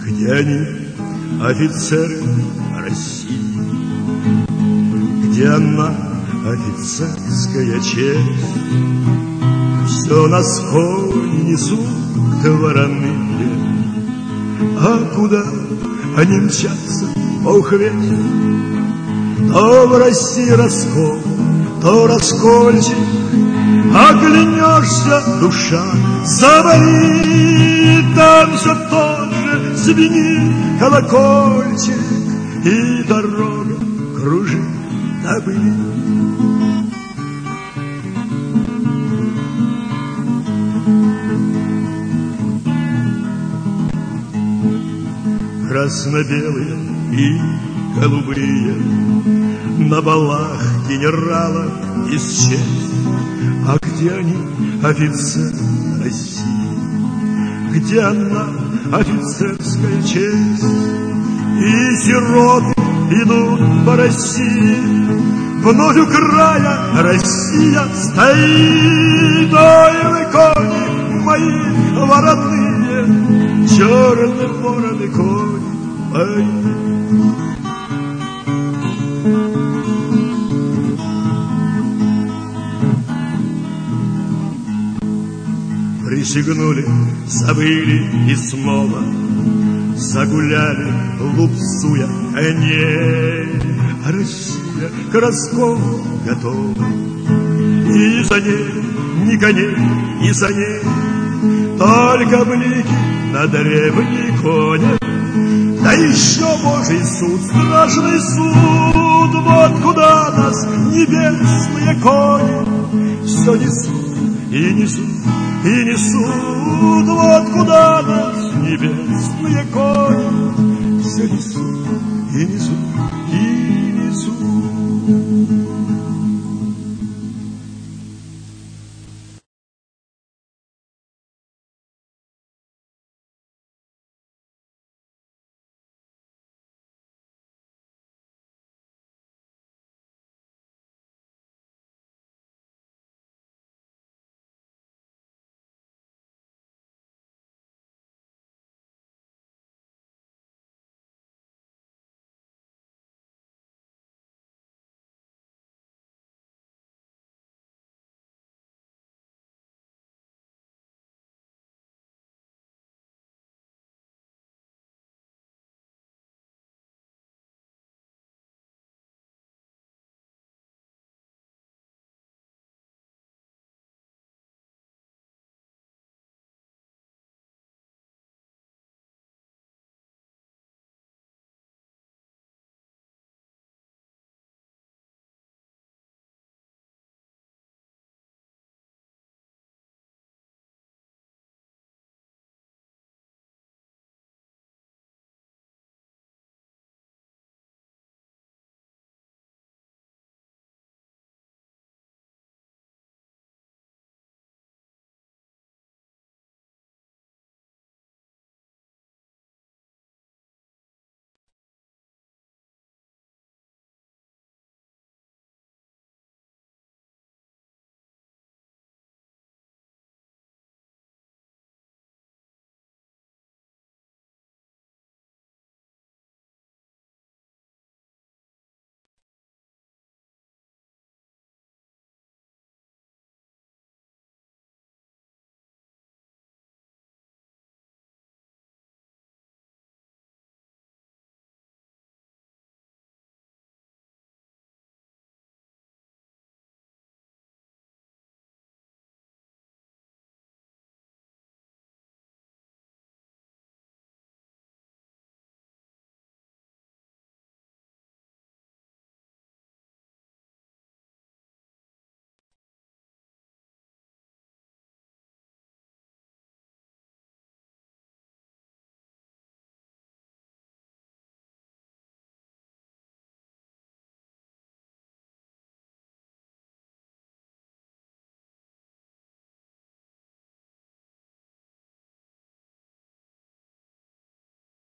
Где они, офицеры России? Где она, офицерская честь? Все на склоне несут вороные, а куда они мчатся, Бог весть. То в России раскол, то раскольчик, оглянешься, душа заболит. Там все тот же звенит колокольчик, и дорога кружит на были. Красно-белые и голубые на балах генералов исчез. А где они, офицеры России? Где она, офицерская честь? И сироты идут по России, вновь у края Россия стоит. Ой, вы, кони мои вороные, черные вороны, кони мои. Присягнули, забыли и снова загуляли, лупцуя коней. Россия к расколу готова, и за ней ни коней, ни саней, только блики на древней коне. Да еще Божий суд, страшный суд, вот куда нас небесные кони все несут и несут. И несут, вот куда нас небесные кони все несут и несут.